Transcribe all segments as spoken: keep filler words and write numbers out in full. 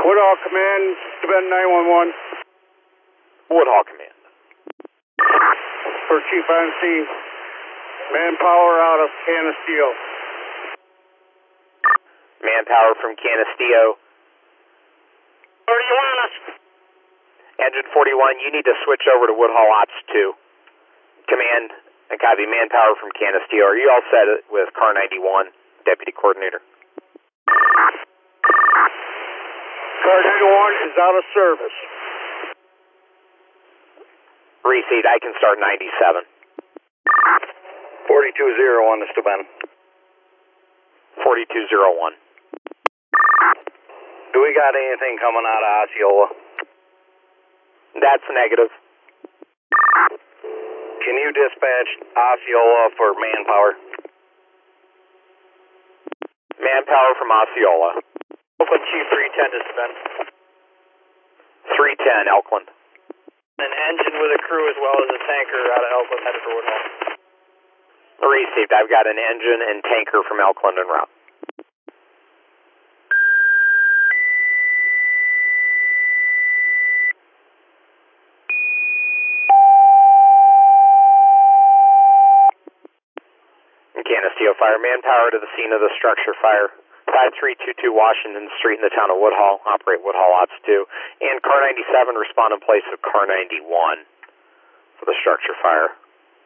Woodhall Command, Bend nine one one. Woodhall Command. For Chief on scene. Manpower out of Canisteo. Manpower from Canisteo. Where do you want us? Engine forty-one, you need to switch over to Woodhall Ops two. Command, and copy. Manpower from Canisteo. Are you all set with Car ninety-one, Deputy Coordinator? Car ninety-one is out of service. Received, I can start ninety-seven. forty-two oh one, this is Ben. forty-two oh one. Do we got anything coming out of Osceola? That's negative. Can you dispatch Osceola for manpower? Manpower from Osceola. Oakland Chief three ten, this is Ben. three ten, Elkland. An engine with a crew as well as a tanker out of Elkland headed for Woodhall. Received, I've got an engine and tanker from Elkland en route. Canisteo Fire, manpower to the scene of the structure fire. five three two two Washington Street in the town of Woodhall. Operate Woodhall Ops two. And Car ninety-seven, respond in place of Car ninety-one for the structure fire.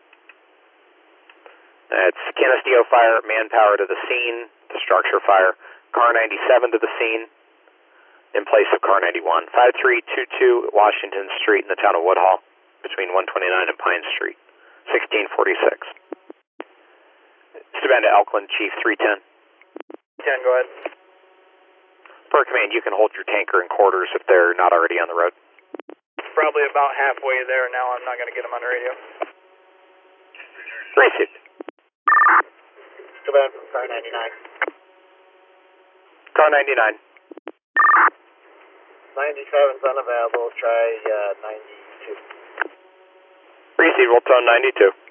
It's Canisteo Fire, manpower to the scene, the structure fire. Car ninety-seven to the scene in place of Car ninety-one. five three two two Washington Street in the town of Woodhall between one twenty-nine and Pine Street. sixteen forty-six. Savannah Elkland, Chief three ten. ten, go ahead. Per command, you can hold your tanker in quarters if they're not already on the road. Probably about halfway there now. I'm not going to get them on the radio. Received. Savannah from Car ninety-nine. Car ninety-nine. ninety-seven's unavailable. Try uh, ninety-two. Received, we'll tone ninety-two.